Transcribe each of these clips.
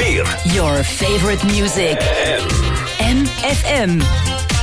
4. Your favorite music. MFM.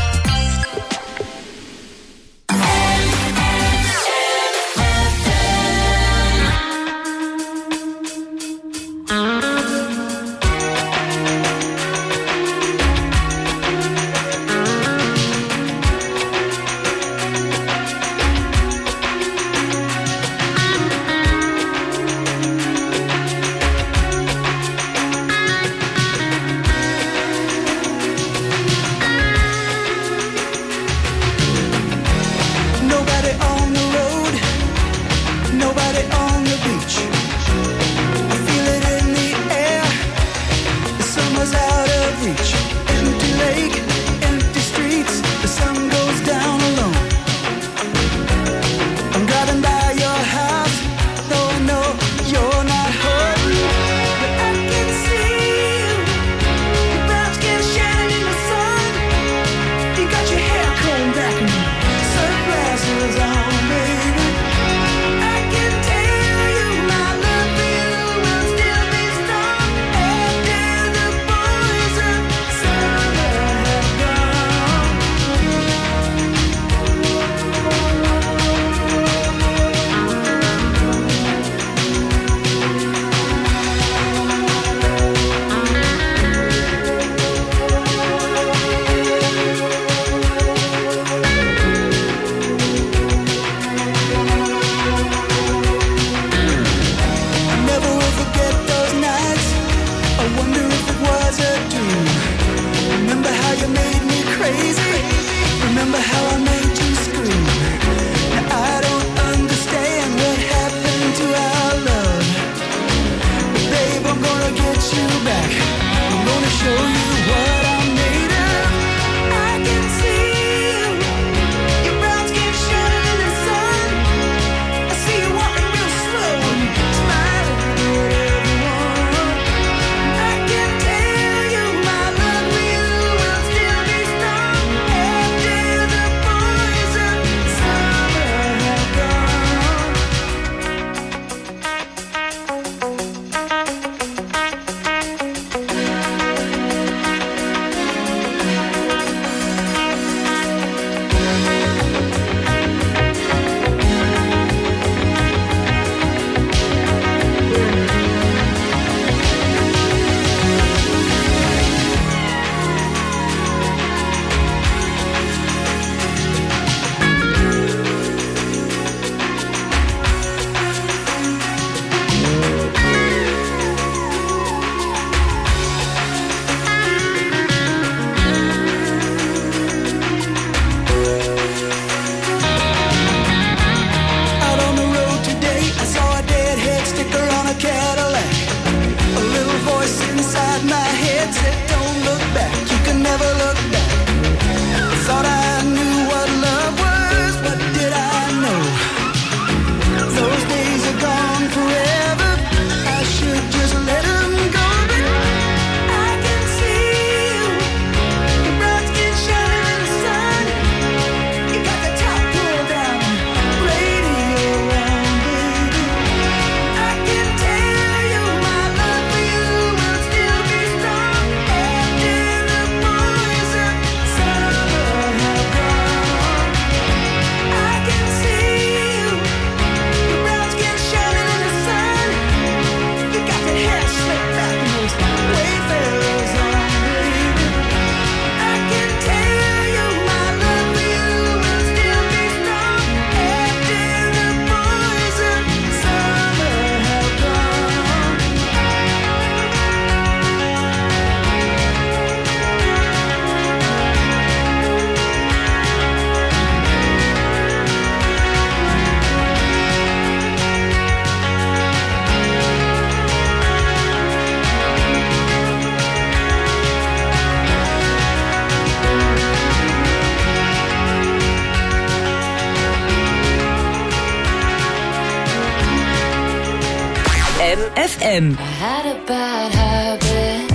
MFM. I had a bad habit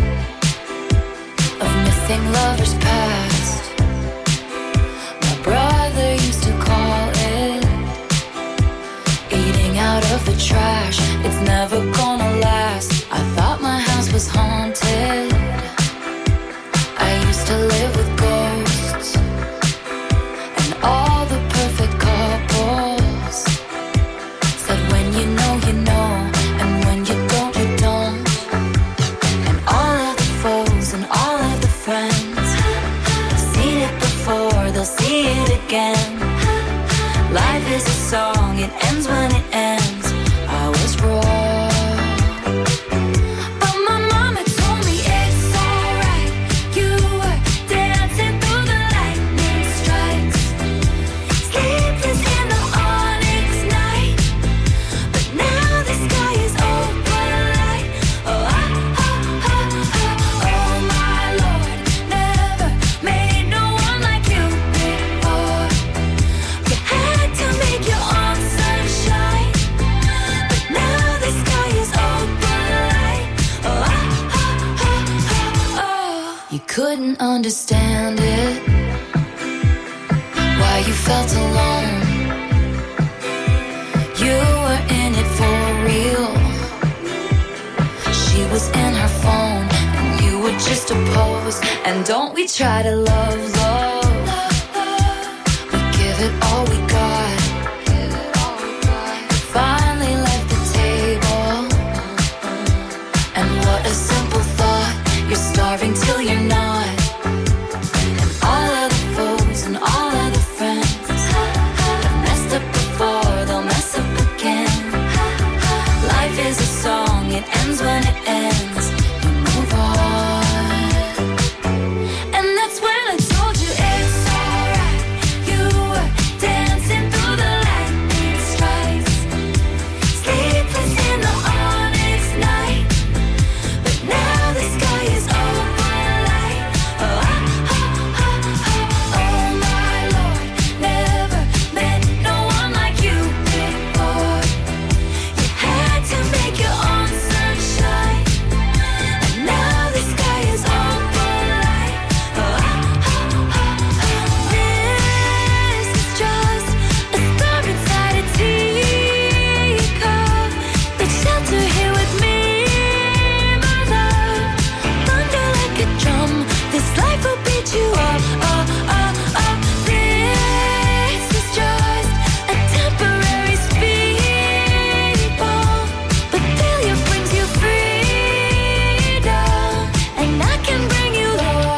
of missing lovers past. My brother used to call it eating out of the trash. It's never gonna last. I thought my house was haunted. I used to live with ghosts and all the perfect couples said when you know, and when you don't, you don't. And all of the foes and all of the friends have seen it before, they'll see it again. Life is a song, it ends when it ends. I was wrong, but my mama told me it's alright. You were dancing through the lightning strikes, sleepless in the onyx night. But now the sky is open light. Oh, oh my Lord, never made no one like you before. You had to make your own sunshine, but now the sky is open light. Oh, you couldn't understand it, why you felt alone. You were in it for real. She was in her phone and you were just a pose. And don't we try to love, we give it all we got. Finally left the table, and what a simple thought. You're starving till you're not. And all of the foes and all of the friends have messed up before, they'll mess up again. Life is a song, it ends when it ends. You move on, and that's when I told you it's alright. You were dancing through the lightning strikes, sleepless in the onyx night. But now the sky is open light. Oh my Lord, never met no one like you before. You had to make your own sunshine, and now the sky is open light. This is just a star inside a teacup. Let's shelter here with me, my love. Thunder like a drum, this life will beat you up. This is just a temporary speed bump, but failure brings you freedom, and I can bring you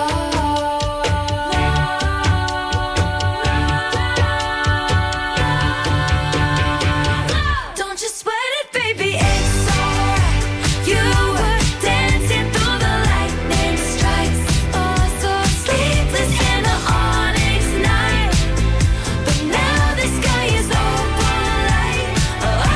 love. Don't you sweat it, baby, it's alright. You were dancing through the lightning strikes, so sleepless in the onyx night. But now the sky is open light. Oh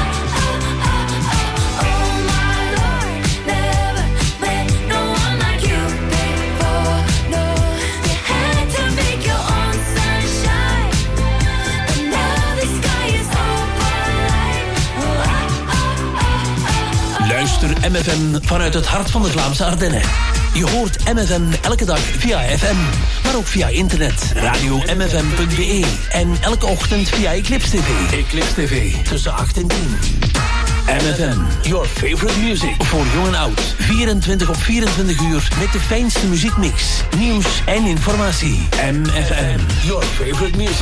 my Lord, never met no one like you before. No, you had to make your own sunshine, but now the sky is open light. Luister MFM vanuit het hart van de Vlaamse Ardennen. Je hoort MFM elke dag via FM, maar ook via internet, radio-mfm.be en elke ochtend via Eclipse TV. Eclipse TV, tussen 8 en 10. MFM, your favorite music. Voor jong en oud, 24 op 24 uur met de fijnste muziekmix, nieuws en informatie. MFM, your favorite music.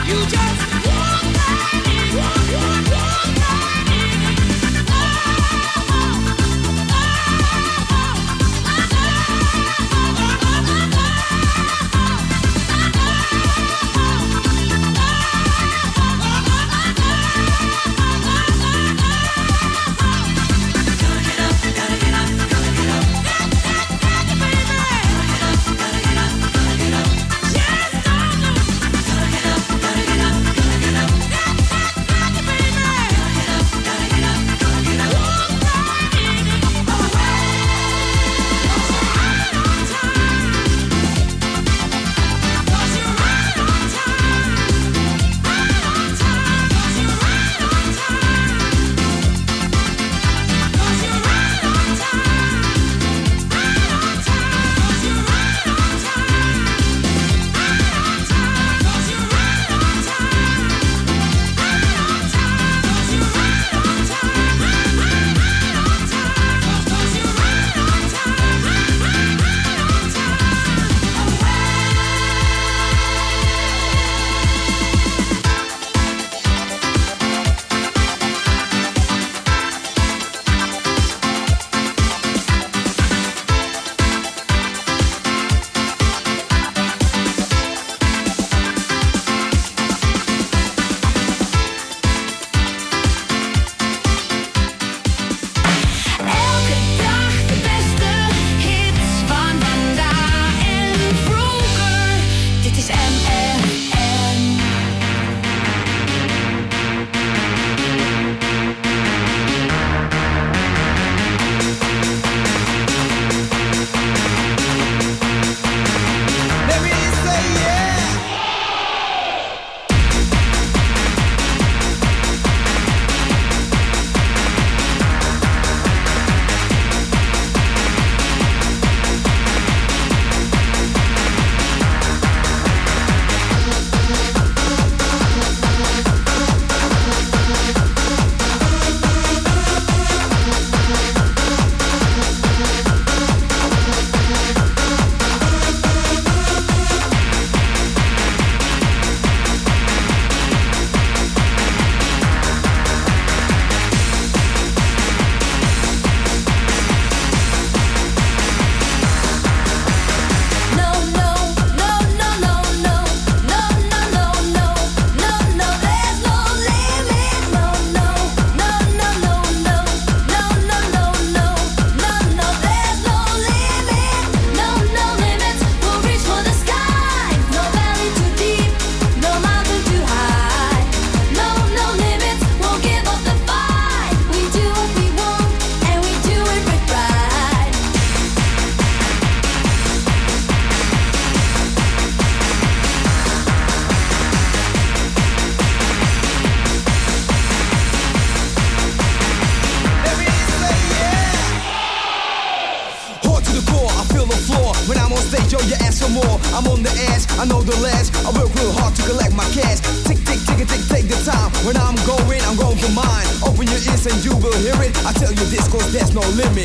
I'm on the edge, I know the ledge. I work real hard to collect my cash. Tick, tick, tick, tick, take the time. When I'm going for mine. Open your ears and you will hear it. I tell you this cause there's no limit.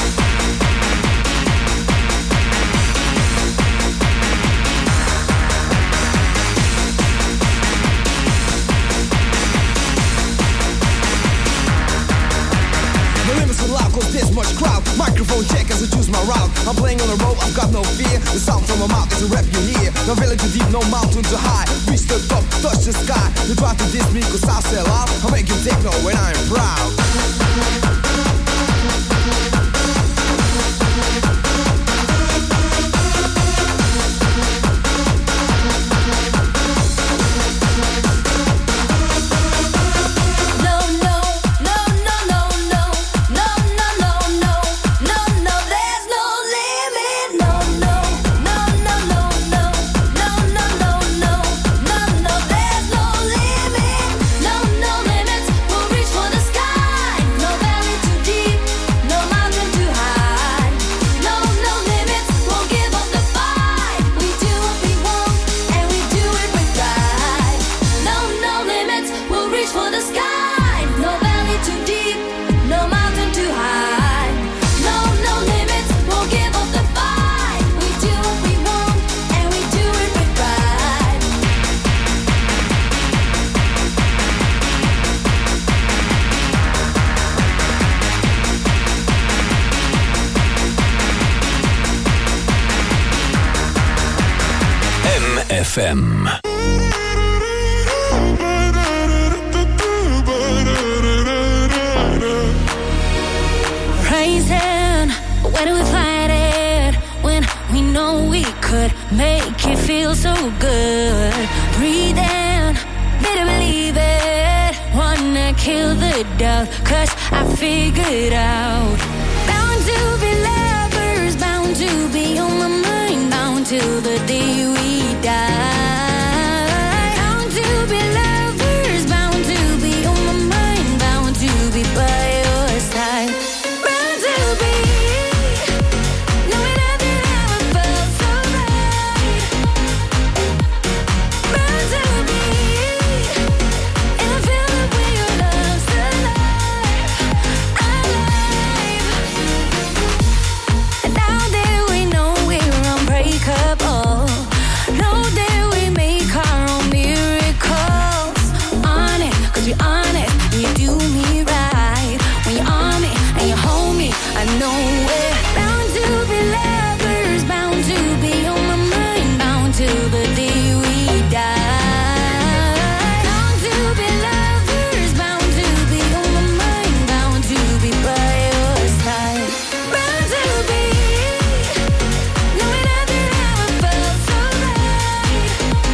Cause there's much crowd. Microphone check as I choose my route. I'm playing on the road, I've got no fear. The sound from my mouth is a rap you hear. No valley too deep, no mountain too high. Reach the top, touch the sky. You try to diss me cause I sell out. I make you techno when I'm proud. No valley FM. Raising, where do we fight it when we know we could make it feel so good? Breathing, better believe it. Wanna kill the doubt, 'cause I figured out. Bound to be lovers, bound to be on my mind, bound till the day we die. Bound to be lovers, bound to be on my mind, bound to be by your side. Bound to be knowing nothing ever felt so right. Bound to be in a feeling where your love's alive, alive. And now that we know we're unbreakable, know that we make our own miracles. On it, 'cause you're on it, and you do me right. When you're on me and you hold me, I know we're bound to be lovers, bound to be on my mind, bound till the day we die. Bound to be lovers, bound to be on my mind, bound to be by your side. Bound to be knowing nothing ever felt so right.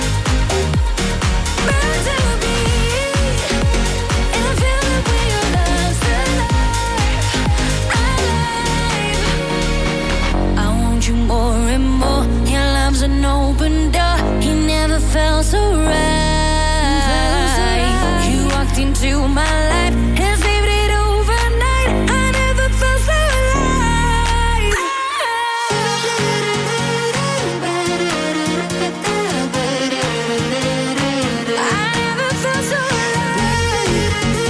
Bound to be in a feeling where your love's alive, alive. I want you more and more. Your love's an open door. He never felt so right. You walked into my life and saved it overnight. I never felt so alive. I never felt so alive.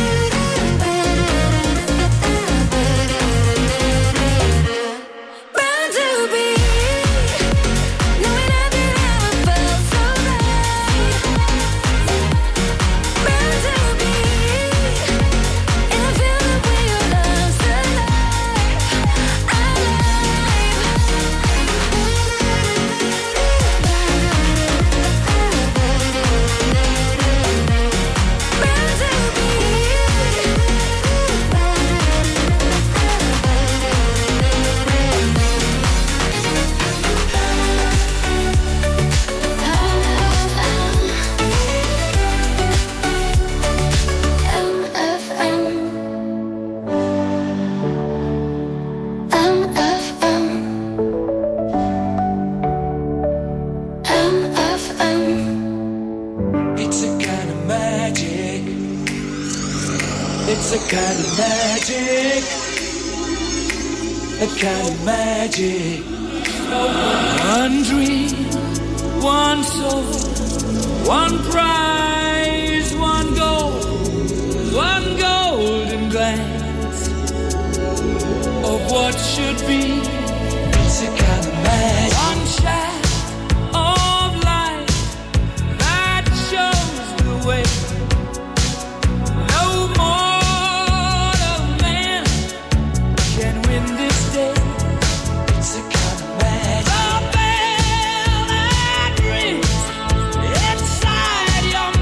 Bound to be knowing nothing ever felt so right. Bound to be in a feeling where your love's alive, alive. Bound to be. It's a kind of magic. It's a kind of magic. A kind of magic. One dream, one soul, one prize, one goal, one golden glance of what should be. It's a kind of magic. One shaft of light that shows the way. No mortal man can win this day. It's a kind of magic. The bell that rings inside your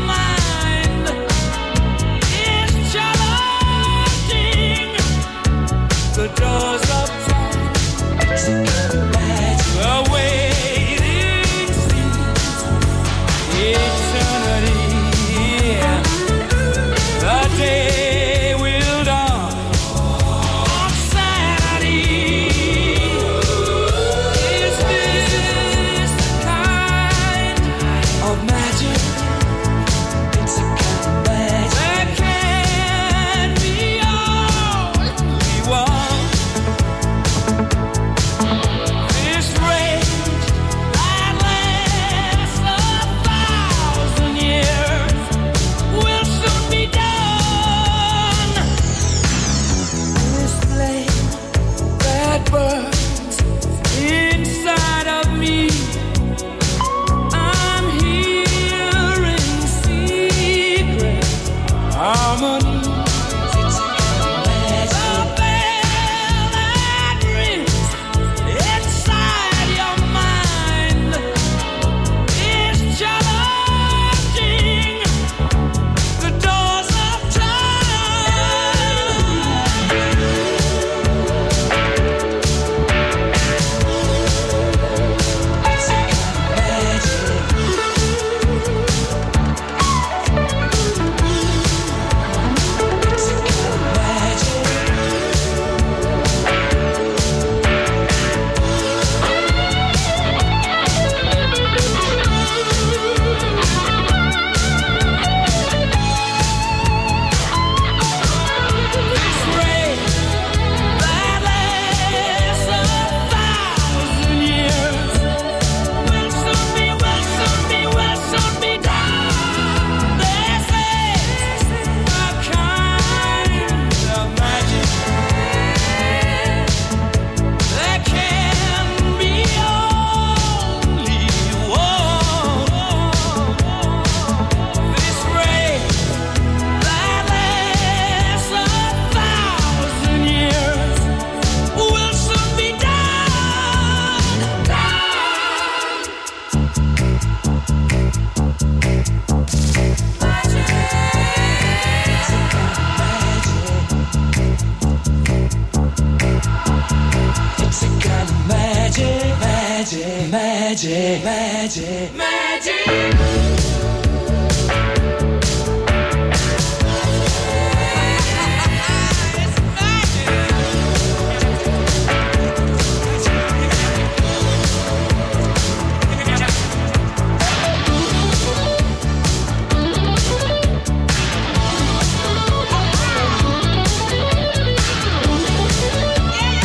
magic, magic, magic.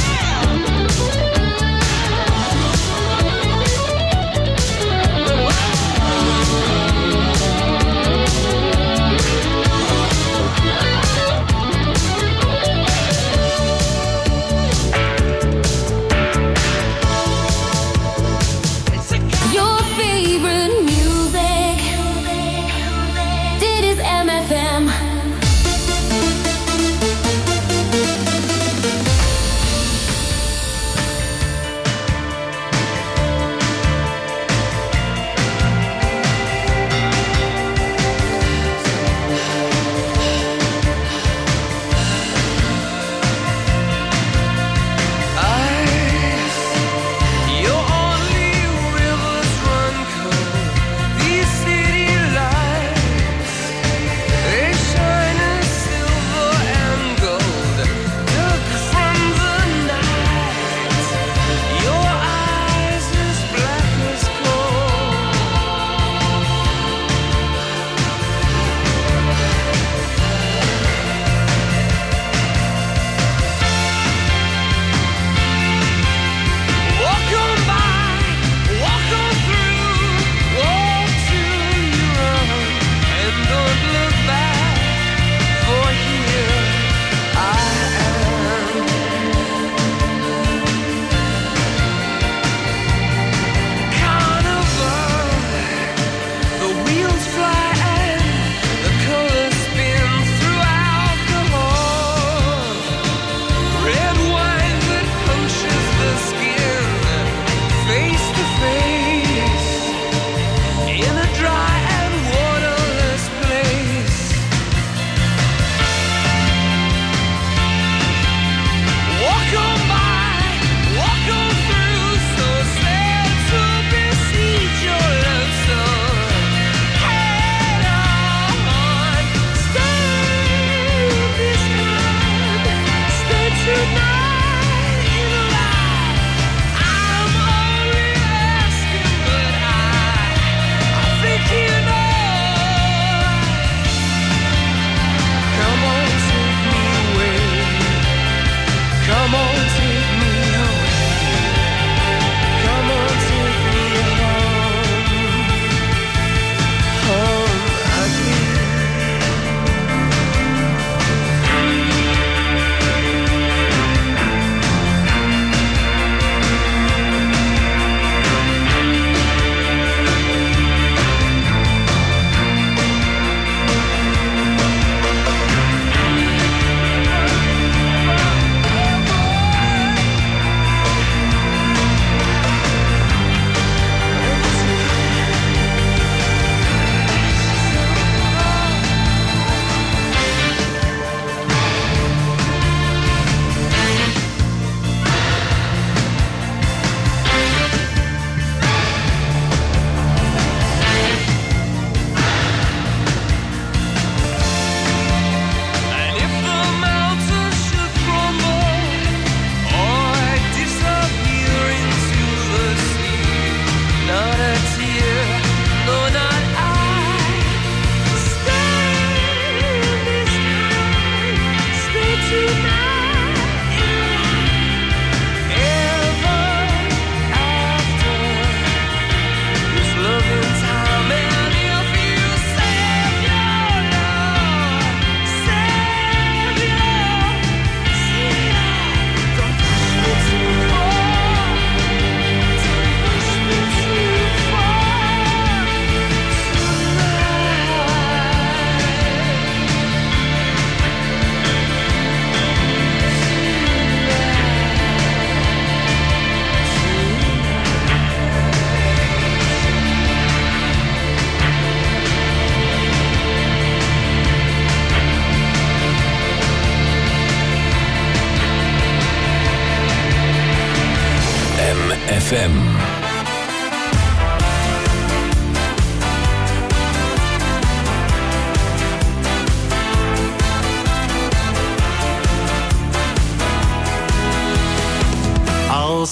What?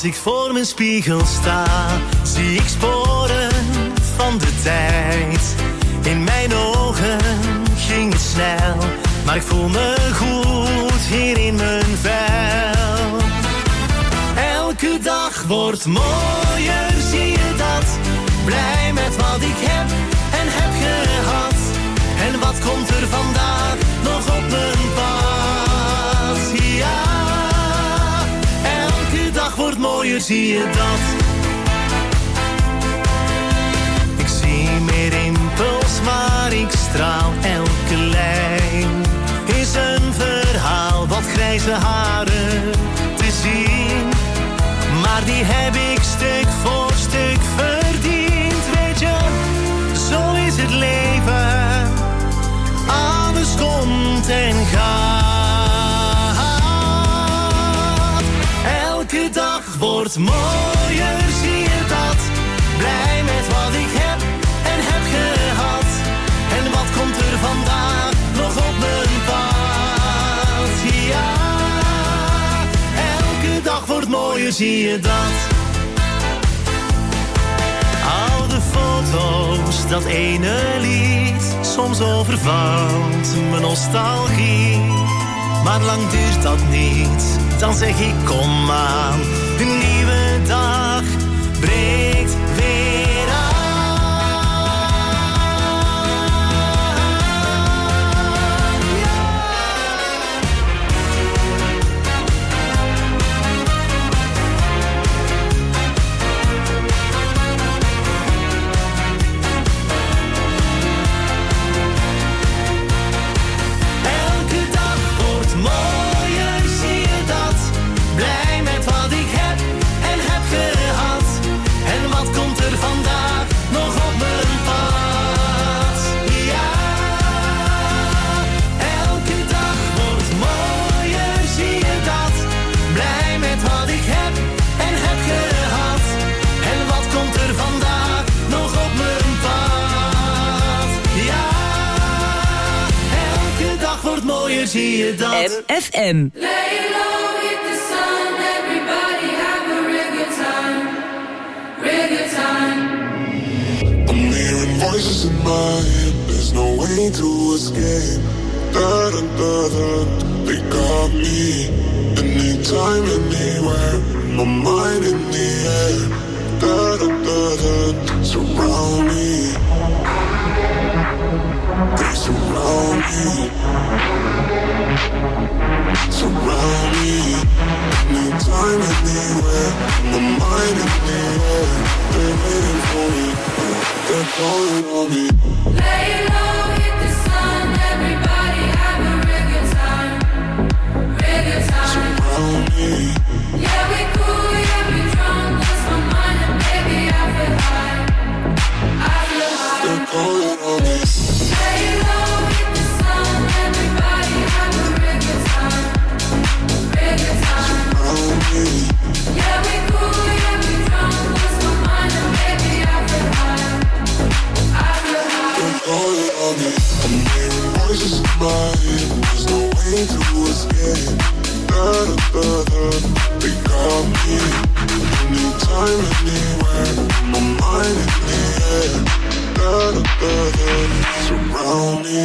ik voor mijn spiegel sta, zie ik sporen van de tijd. In mijn ogen ging het snel, maar ik voel me goed hier in mijn vel. Elke dag wordt mooier, zie je dat? Blij met wat ik heb en heb gehad. En wat komt er vandaag nog op mijn pad? Ja, elke dag wordt mooier, zie je dat? Ik zie meer rimpels, maar ik straal. Elke lijn is een verhaal, wat grijze haren te zien. Maar die heb ik stuk voor stuk verdiend. Weet je, zo is het leven. Alles komt en gaat. Elke dag wordt mooier, zie je dat? Blij met wat ik heb en heb gehad. En wat komt er vandaag nog op mijn pad? Ja, elke dag wordt mooier, zie je dat? Oude foto's, dat ene lied, soms overvalt mijn nostalgie. Maar lang duurt dat niet, dan zeg ik kom aan. Een nieuwe dag breekt weer aan. Zie je dat? MFM. Lay low with the sun, everybody have a real good time, real good time. I'm hearing voices in my head, there's no way to escape. Da da da da, they got me. Anytime, anywhere, my mind in the air. Da da da da, surround me. They surround me. Surround me. Anytime, anywhere, my mind in the air. They're waiting for me, they're calling on me. Lay low with the sun, everybody have a real good time, real good time. Surround me. Yeah, we cool, yeah, we drunk, lost my mind and baby I feel high, I feel high. They're calling on me. Lay low with the sun, everybody have a real good time, real good time. Surround me. Yeah, we cool, yeah, we drunk, lost my mind and baby I feel high, I feel high. They're calling on me. I'm hearing voices in my head, there's no way to escape. Da da da da, they got me. Anytime, anywhere, my mind in the air. Da da da da, surround me.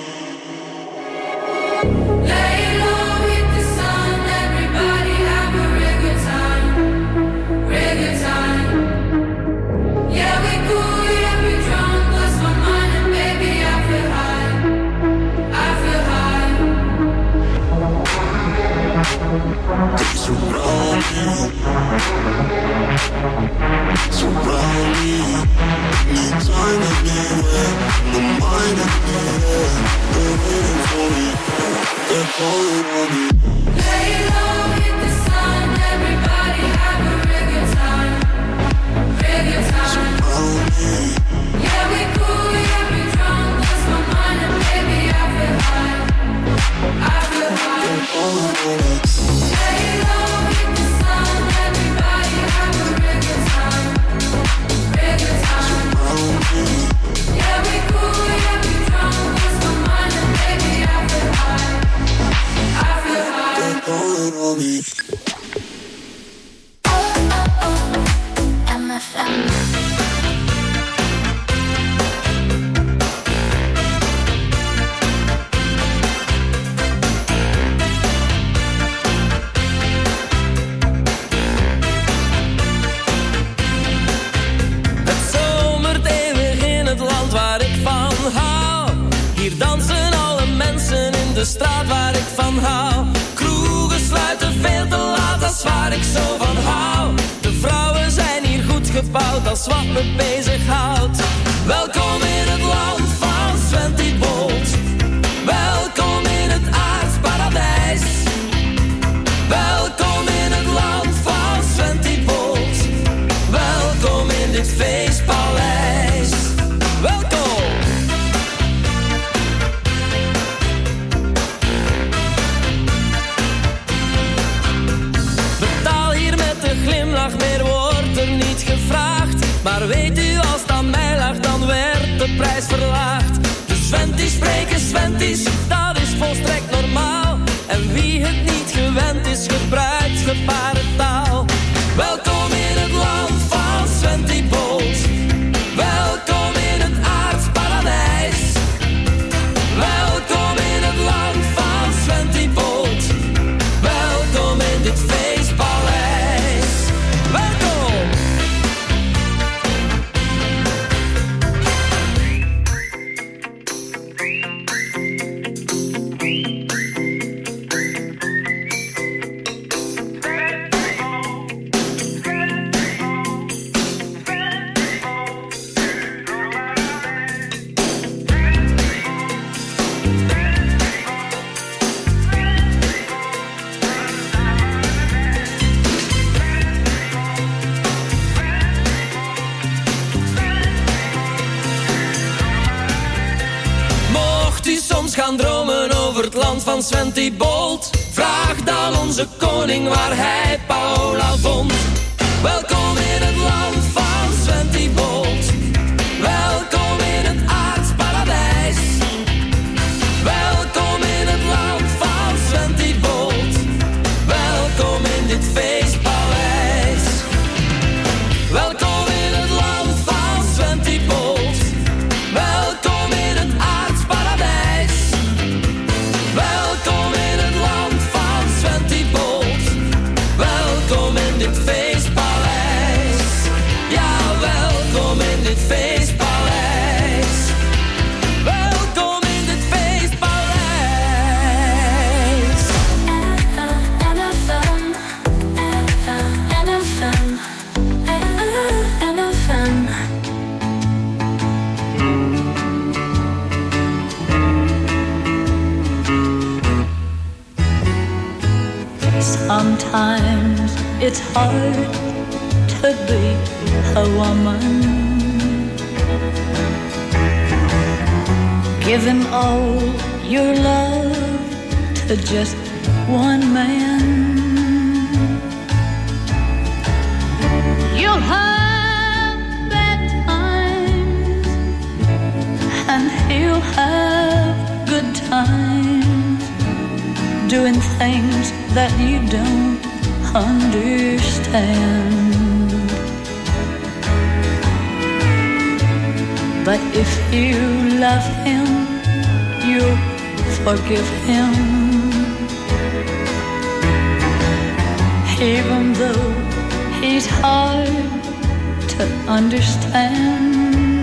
Lay low with the sun, everybody have a real good time, real good time. Yeah, we cool, yeah, we drunk, lost my mind and baby I feel high, I feel high. They surround me. Surround me. Anytime, anywhere, my mind in the air. They're waiting for me, they're calling on me. Lay low with the sun, everybody have a real good time, real good time. Surround me. Yeah, we cool, yeah, we drunk, lost my mind and baby I feel high, I feel high. They're calling on me. Lay low with the sun, everybody have a real good time, real good time. Surround me. Yeah, we cool, yeah, we drunk, lost my mind and baby I feel high, I feel high. They're calling on me. Oh, oh. Hier dansen alle mensen in de straat waar ik van hou. Kroegen sluiten veel te laat, dat is waar ik zo van hou. De vrouwen zijn hier goed gebouwd, dat is wat me bezighoudt. Welkom in het land van Sven Bolt. Welkom in het aardsparadijs. Welkom in het land van Sven Bolt. Welkom in dit feestpaleis. Welkom. Betaal hier met een glimlach, meer wordt er niet gevraagd. Maar weet u, als het aan mij lag, dan werd de prijs verlaagd. De Sventies spreken Sventies, dat is volstrekt normaal. En wie het niet gewend is, gebruikt gebarentaal. Welkom in het land van Sven Bolt. Welkom in het aardsparadijs. Welkom in het land van Sven Bolt. Welkom in dit feestpaleis. Welkom. Gaan dromen over het land van Sven Bolt. Vraag dan onze koning waar hij Paola vond. Welkom in het land van Sven Bolt. Welkom in het aardsparadijs. Welkom in het land van Sven Bolt. Welkom in dit feestpaleis. Welkom in het land van Sven Bolt. Welkom in het aardsparadijs. Welkom in het land van Sven Bolt. Welkom in dit feestpaleis. Ja, welkom in dit feestpaleis. Welkom in dit feestpaleis. Sometimes it's hard to be a woman. Giving all your love to just one man. You'll have bad times and he'll have good times, doing things that you don't understand. But if you love him, you'll forgive him, even though he's hard to understand.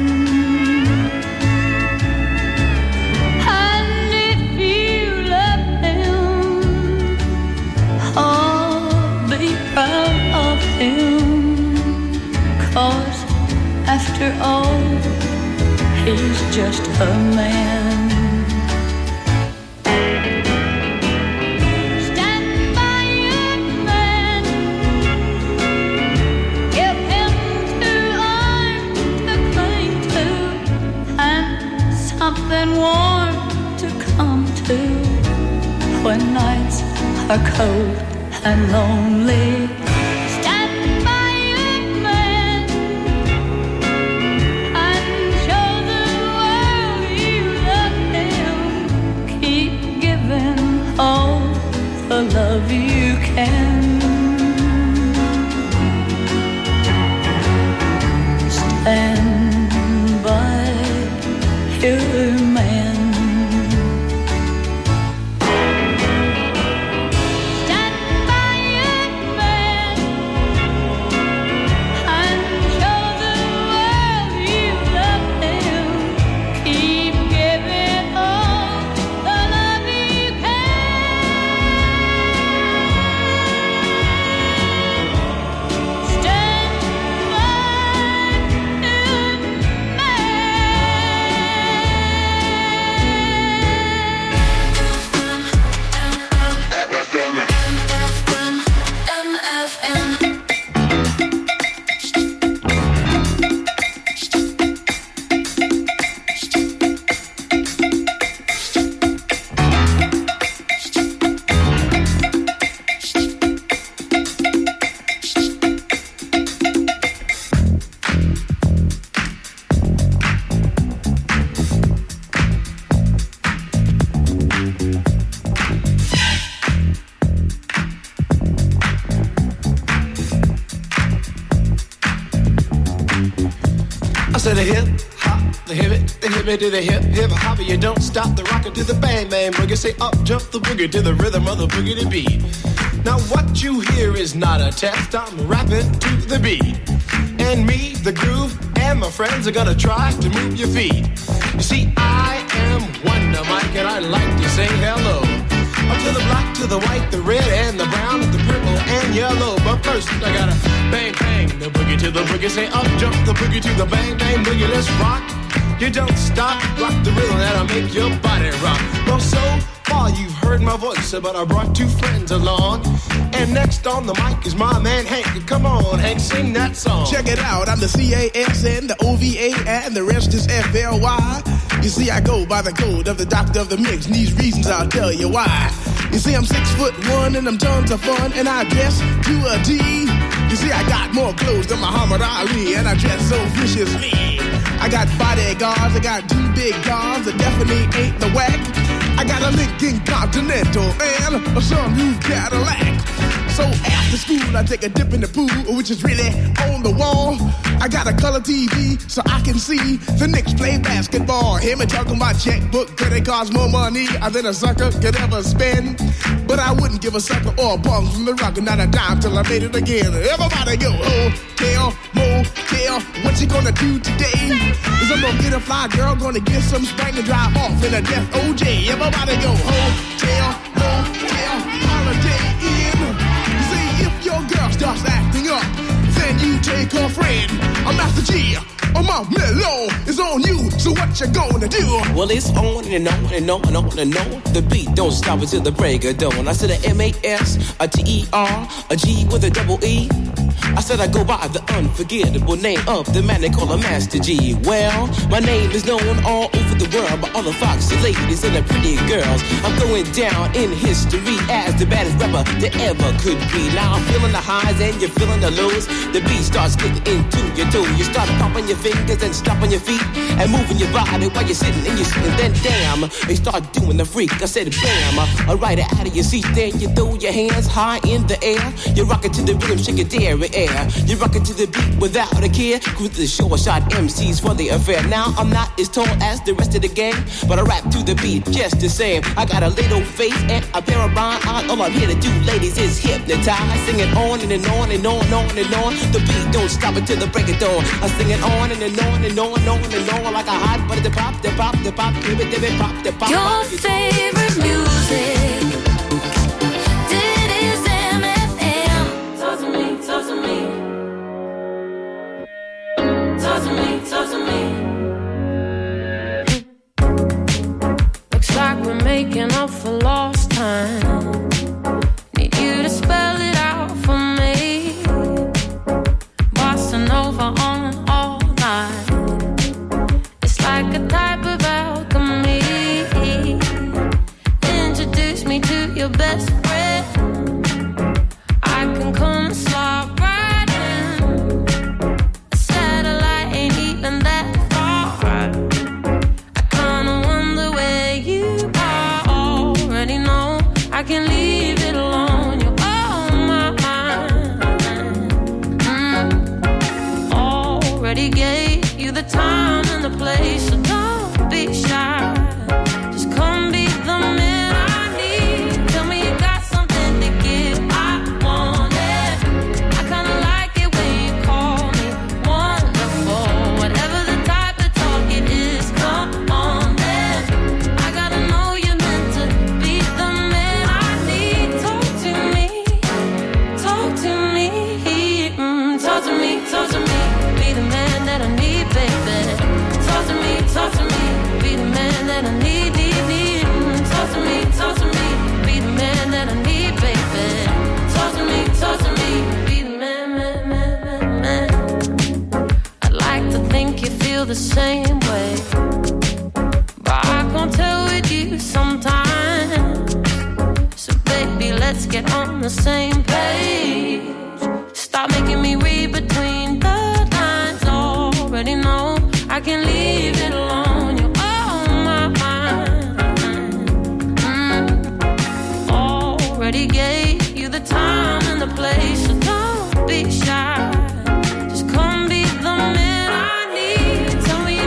Cause after all, he's just a man. Stand by your man. Give him 2 arms to cling to and something warm to come to when nights are cold and lonely. The love you can. Stand by your man. Stand by your man and show the world you love him. Keep giving all hip hop, the hip it to the hip hop. You don't stop the rocker to the bang bang boogie. Say up jump the boogie to the rhythm of the boogie to beat. Now what you hear is not a test. I'm rapping to the beat, and me, the groove, and my friends are gonna try to move your feet. You see, I am Wonder Mike, and I like to say hello. Up to the black, to the white, the red, and the brown, the purple, and yellow. But first, I gotta bang, bang, the boogie to the boogie. Say up, jump the boogie to the bang, bang, boogie. Let's rock. You don't stop, rock the rhythm that'll make your body rock. Well, so far you've heard my voice, but I brought two friends along. And next on the mic is my man Hank. Come on, Hank, sing that song. Check it out, I'm the CASN, the OVA, and the rest is FLY. You see, I go by the code of the doctor of the mix, and these reasons I'll tell you why. You see, I'm 6'1" and I'm tons of fun, and I dress to a T. You see, I got more clothes than Muhammad Ali, and I dress so viciously. I got bodyguards, I got two big guns that definitely ain't the whack. I got a Lincoln Continental and a sunroof Cadillac. So after school, I take a dip in the pool, which is really on the wall. I got a color TV so I can see the Knicks play basketball. Hear me talking about checkbook, cause it costs more money than a sucker could ever spend. But I wouldn't give a sucker or a bum from the rock, not a dime till I made it again. Everybody go, hotel, motel, what you gonna do today? Is I'm gonna get a fly girl, gonna get some spring and drive off in a death OJ. Everybody go, hotel, motel, holiday inn. See, if your girl starts acting up, then you take her friend. I'm Master G, my mellow is on you, so what you gonna do? Well, it's on and on and on and on and on. The beat don't stop until the break of dawn. I said a M-A-S, a T-E-R, a G with a double E. I said I go by the unforgettable name of the man they call a Master G. Well, my name is known all over the world by all the foxy ladies and the pretty girls. I'm going down in history as the baddest rapper that ever could be. Now I'm feeling the highs and you're feeling the lows. The beat starts getting into your toe. You start pumping your fingers and stomping your feet and moving your body while you're sitting and you're sitting. Then damn, they start doing the freak. I said bam, right out of your seat. Then you throw your hands high in the air. You rock it to the rhythm, shake your dairy air. You rock it to the beat without a care. Cruise the short shot MCs for the affair. Now I'm not as tall as the rest of the gang, but I rap to the beat just the same. I got a little face and a pair of rhyme eyes. All I'm here to do, ladies, is hypnotize. Sing it on and on and on and on and on. The beat don't stop until the break of dawn. I sing it on and on and on and on and on like a hot butter. The pop, the pop, the pop, give it, pop, the pop. Your favorite music. It is MFM. Talk to me, talk to me. Talk to me, talk to me. Looks like we're making up for lost time. Need you to spell it out for me. Bossa Nova on all night. It's like a type of alchemy. Introduce me to your best friend. I can come and slide right in. A satellite ain't even that far. I kinda wonder where you are. Already know I can leave it alone. You're on my mind. Already gave you the time and the place, so don't be shy. Just come be the man I need. Tell me you got something to give. I want it. I kinda like it when you call me wonderful. Whatever the type of talk it is, come on then. I gotta know you're meant to be the man I need. Talk to me, talk to me, talk to me, talk to me. Be the man that I need, baby. Talk to me, be the man that I need, need. Talk to me, be the man that I need, baby. Talk to me, be the man. I'd like to think you feel the same way, but I can't tell with you sometimes. So baby, let's get on the same page. Stop making me read between the lines. Already know I can leave it alone. You're on my mind. Already gave you the time and the place, so don't be shy. Just come be the man I need. Tell me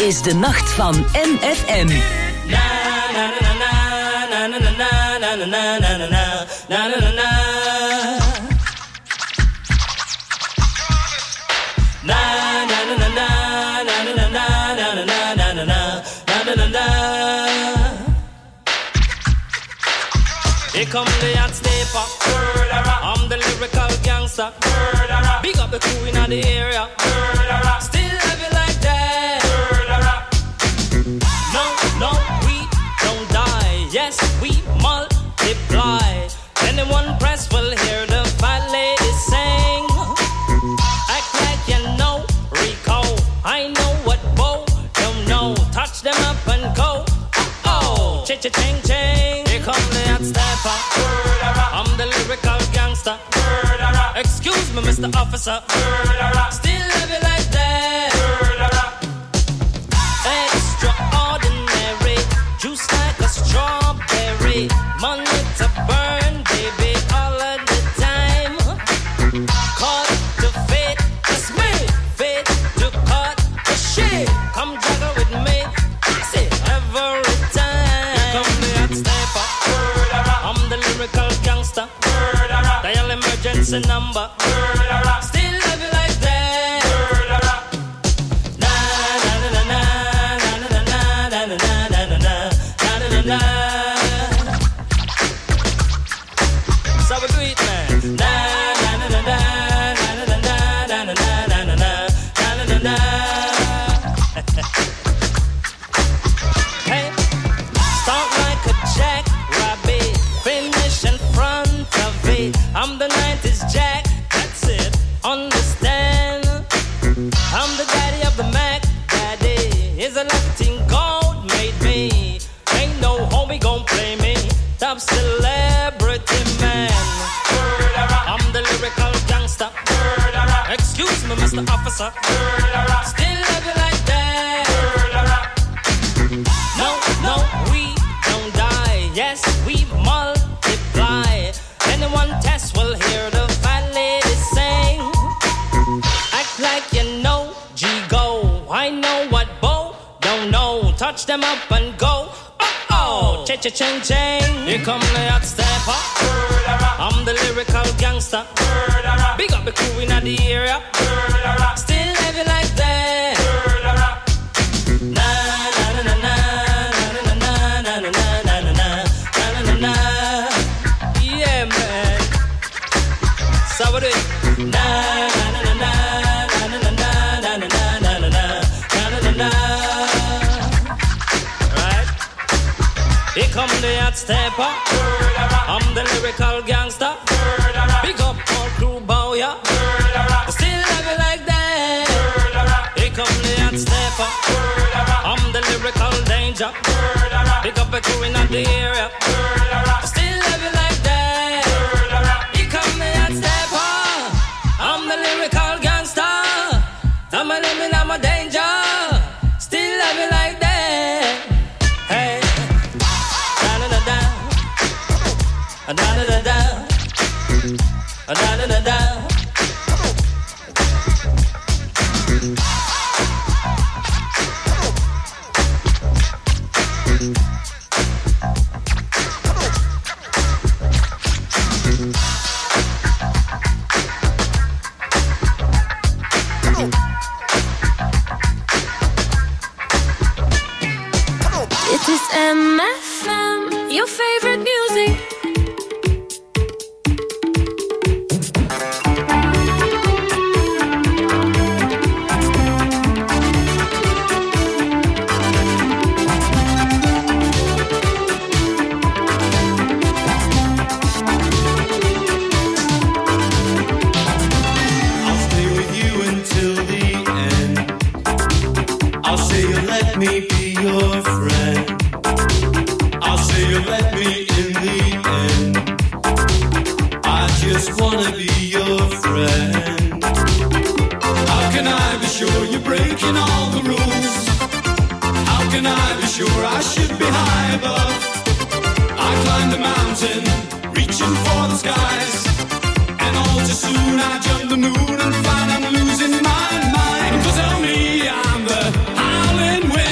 is de nacht van MFM. Here come the hot stepper. I'm the lyrical gangster. Big up the crew in the area. Still have it like that. No, we don't die. Yes, we multiply. Anyone press will hear the fat lady sing. Act like you know Rico. I know what Bo don't know. Touch them up and go. Oh, cha-cha-ching-ching. Here come the hot stepper. I'm the lyrical gangster. Excuse me, Mr. Officer. Still have it like that. Extraordinary. Juice like a strawberry. Money to burn, baby, all of the time. Cut to fit, that's me. Fit to cut the shit. Come juggle with me. That's it, every time. Here come the hot stepper. I'm the lyrical gangster. Dial emergency number. Still have it like that. Na na na na na na na na na na na na na. So we do it, man. Na na na na na na na na na na na na na. Hey, start like a jackrabbit, finish in front of it. I'm the 90s Jack, that's it, understand? I'm the daddy of the Mac, daddy. Is a Latin gold made me. Ain't no homie gon' play me. Top celebrity man. I'm the lyrical gangster. Excuse me, Mr. Officer. Still have it like that. No, we don't die. Yes, we multiply. Anyone test will hear the fat lady sing. Act like you know G-Go. I know what Bo don't know. Touch them up and go. Oh, cha-cha-ching-ching. Here come the hot stepper. I'm the lyrical gangster. Big up the crew in the area. Still have it like that. Na na na na na na na na na na na na. Yeah, man. So what do it? Na na na na na na na na na na na na. Right? Here come the hot stepper. I'm the lyrical gangster. Big up all crew bow, yeah. Still have it like that. Here come the hot stepper. I'm the lyrical danger. Big up the crew in the area. Still have it like that. Here come the hot stepper. I'm the lyrical gangster. I'm a living, I'm a danger. Still have it like that. Hey, da da da da, da da da da, da da da da. It is MFM, your favorite music. Me be your friend. I'll say you let me in the end. I just wanna be your friend. How can I be sure you're breaking all the rules? How can I be sure I should be high above? I climbed the mountain, reaching for the skies, and all too soon I jump the moon and find I'm losing my mind. 'Cause tell me I'm the howling wind.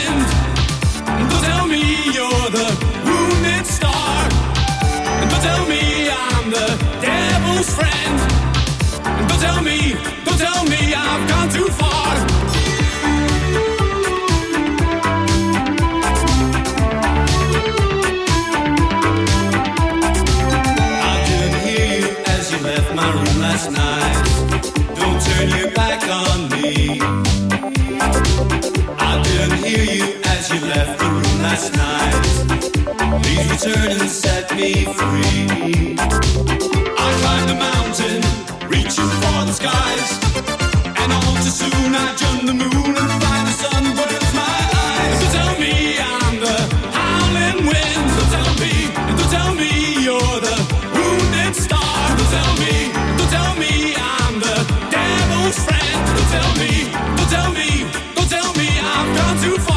me free. I climbed the mountain, reaching for the skies, and all too soon I jumped the moon and find the sun burns my eyes. So tell me I'm the howling wind. So tell me you're the wounded star. So tell me I'm the devil's friend. So tell me I've gone too far.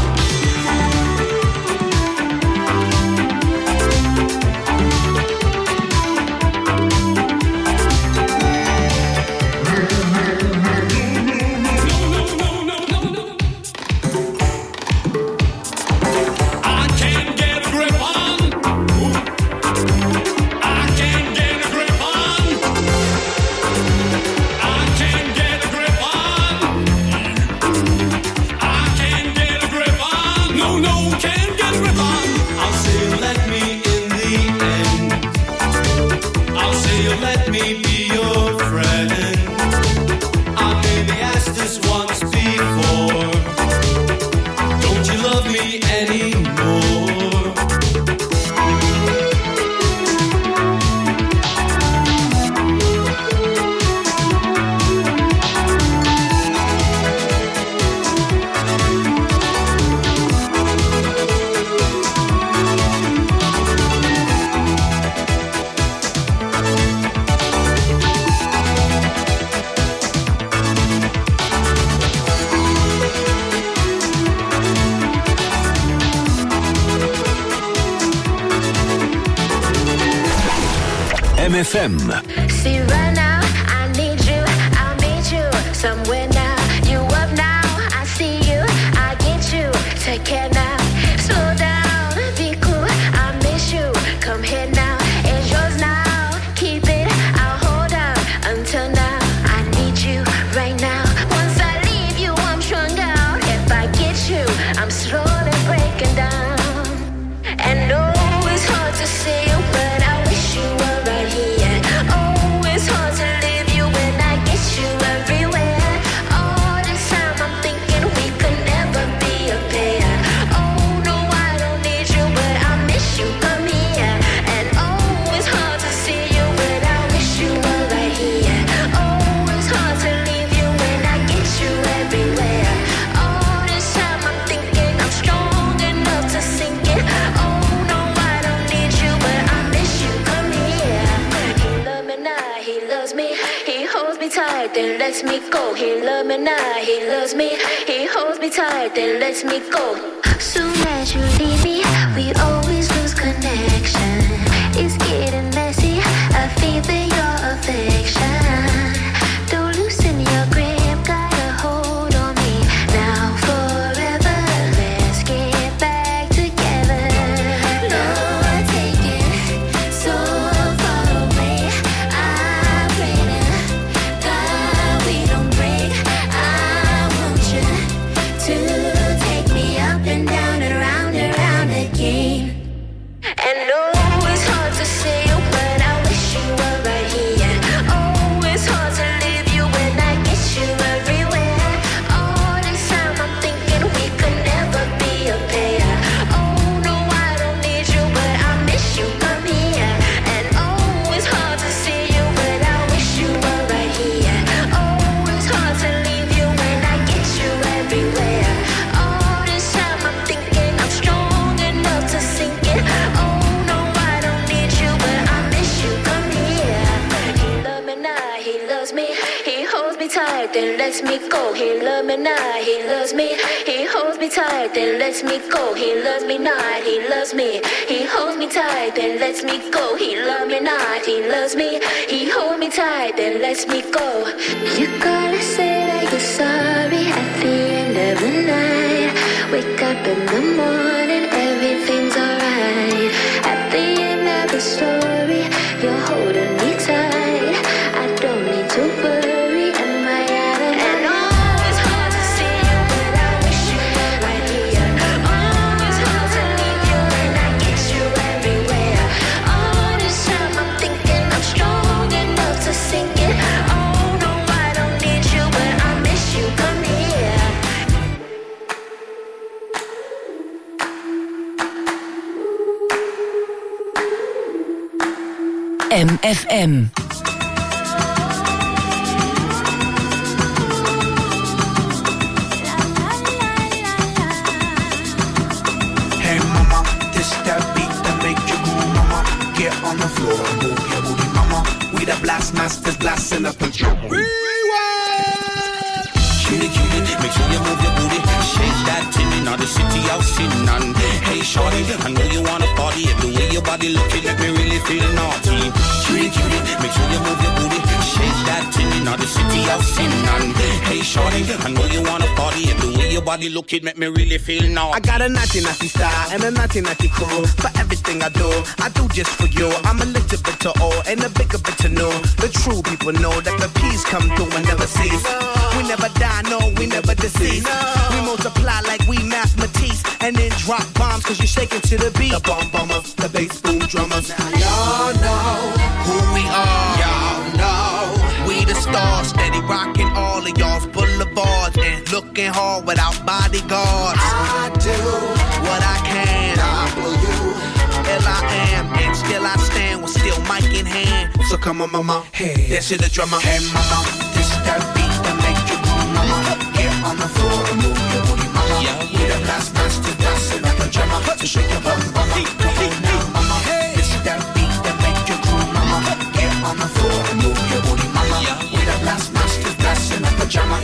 MFM. See right now, I need you, I'll meet you somewhere now. You up now, I see you, I get you. Take care now, slow down, be cool, I miss you. Come here now, it's yours now. Keep it, I'll hold out until now. I need you right now. Once I leave you, I'm strung out. If I get you, I'm slowly breaking down. And no, it's hard to see you, but I wish you were right here. Oh, it's hard to leave you when I get you everywhere. All this time I'm thinking we could never be a pair. Oh, no, I don't need you, but I miss you, come here. And oh, it's hard to see you, but I wish you were right here. Oh, it's hard to leave you when I get you everywhere. All this time I'm thinking I'm strong enough to sink it. Oh, no, I don't need you, but I miss you, come here. He loves me now, he loves me. He holds me tight, then lets me go. He loves me now, he loves me. He holds me tight, then lets me go. Soon as you leave me, we always lose connection. It's getting messy, I feel your affection. Don't loosen your grip, got a hold on me. Now forever, let's get back together. No, I take it so far away. I pray to God we don't break. I want you to take me up and down and around again. And no, it's hard to see you, but I wish you were right here. Oh, it's hard to leave you when I get you everywhere. All this time I'm thinking we could never be a pair. Oh, no, I don't need you, but I miss you, come here. And oh, it's hard to see you, but I wish you were right here. Oh, it's hard to leave you when I get you everywhere. All this time I'm thinking I'm strong enough to sink it. Oh, no, I don't need you, but I miss you, come here. He loves me now, he loves me. He holds me tight, then lets me go. He loves me now, he loves me. He holds me tight, then lets me go. He loves me not, he loves me. He holds me tight, then lets me go. He loves me not, he loves me. He holds me tight, then lets me go. You gotta say that you're sorry at the end of the night. Wake up in the morning, everything's alright. At the end of the story, you're holding me tight. I don't need to worry, am I out of hand? Oh, it's hard to see you, but I wish you were right here. Oh, it's hard to leave you when I get you everywhere. All this time I'm thinking I'm strong enough to sink it. Oh, no, I don't need you, but I miss you, come here. MFM. Hey mama, this that beat that make you move, mama. Get on the floor and move your booty, mama. We the blast masters blasting up the drum. Cutie, cutie, make sure you move your booty. Shake that tinny, now the city out sitting on. Hey shorty, I know you wanna party. And the way your body looking make me really feel naughty. Cutie, cutie, make sure you move your booty. Shake that tinny, now the city out sitting on. Hey shorty, I know you wanna party. And the way your body looking make me really feel naughty. I got a naughty naughty style and a naughty naughty crew. For everything I do just for you. I'm a little bit to all and a bigger bit to know. The true people know that the peace come through and never cease. We never die, no, we never decease. We multiply like we Math Matisse and then drop bombs cause you're shaking to the beat. The bomb bombers, the bass boom drummers. Now y'all know who we are. Y'all know we the stars, steady rocking all of y'all's boulevards and looking hard without bodyguards. I do what I can. L I am, and still I stand with still mic in hand. So come on, mama, hey, this is the drummer. Hey, mama, this that beat that make you move, mama. Get on the floor and move your booty, mama. We the blast masters blasting up the drummer. So shake your bum, mama. Come on now, mama. This that beat that make you move, mama. Get on the floor and move your booty, mama. We the blast masters blasting up the drummer.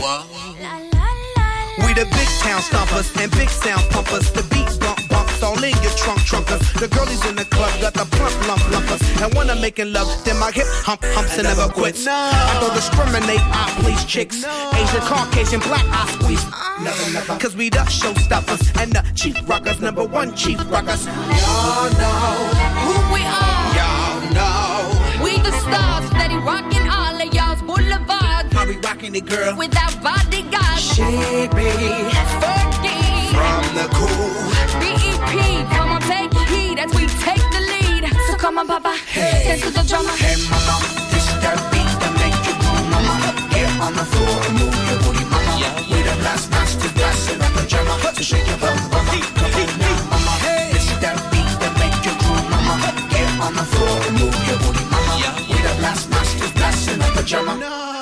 We the big town stompers and big sound pumpers. The beat bumps all in your trunkers. The girlies in the club got the plump lumpers. And when I'm making love, then my hip humps and never quits. I don't discriminate, I please chicks. Asian, Caucasian, black, I squeeze. Never. Cause we the showstoppers and the chief rockers, number one chief rockers. Y'all know who we are. Y'all know we the stars, steady rocking all of y'all's boulevards. How we rocking it, girl? Without bodyguards. She be Fergie from the cool BEP. Come on, take heed as we take the lead. So come on, papa, dance to the drummer. Hey, mama, this that beat that make you move, mama. Get on the floor and move your booty, mama. We the blast masters blasting up the drummer. So shake your bum, mama. Come on now, mama. This that beat that make you move, mama. Get on the floor and move your booty, mama. We the blast masters blasting up the drummer.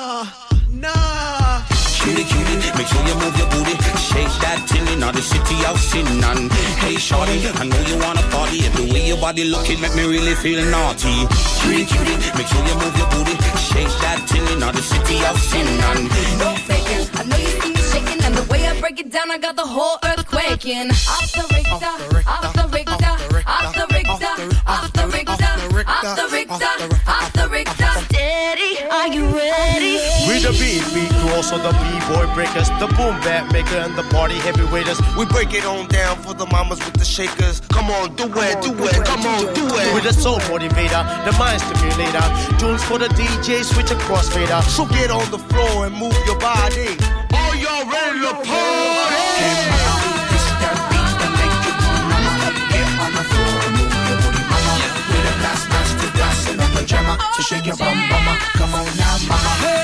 Nah. Cutie, cutie, make sure you move your booty. Shake that tinny, now the city out sitting on. Hey shorty, I know you wanna party. And the way your body looking make me really feel naughty. Cutie, cutie, make sure you move your booty. Shake that tinny, now the city out sitting on. No faking, I know you see me shaking. And the way I break it down, I got the whole earth quaking. Off the Richter, off the Richter, off the Richter, off the Richter, off the Richter, off the Richter. Steady, are you ready? We the beat crew, also the B-boy breakers, the boom bap maker and the party heavyweighters. We break it on down for the mamas with the shakers. Come on, do it, come on, do it. With the soul motivator, the mind stimulator, tunes for the DJ, switch a crossfader. So get on the floor and move your body. Are y'all ready to party? Hey, mama, this that beat that make you move, mama. Get on the floor and move your booty, mama. We the blast masters blasting up the drummer. So shake your bum, mama. Come on now, mama.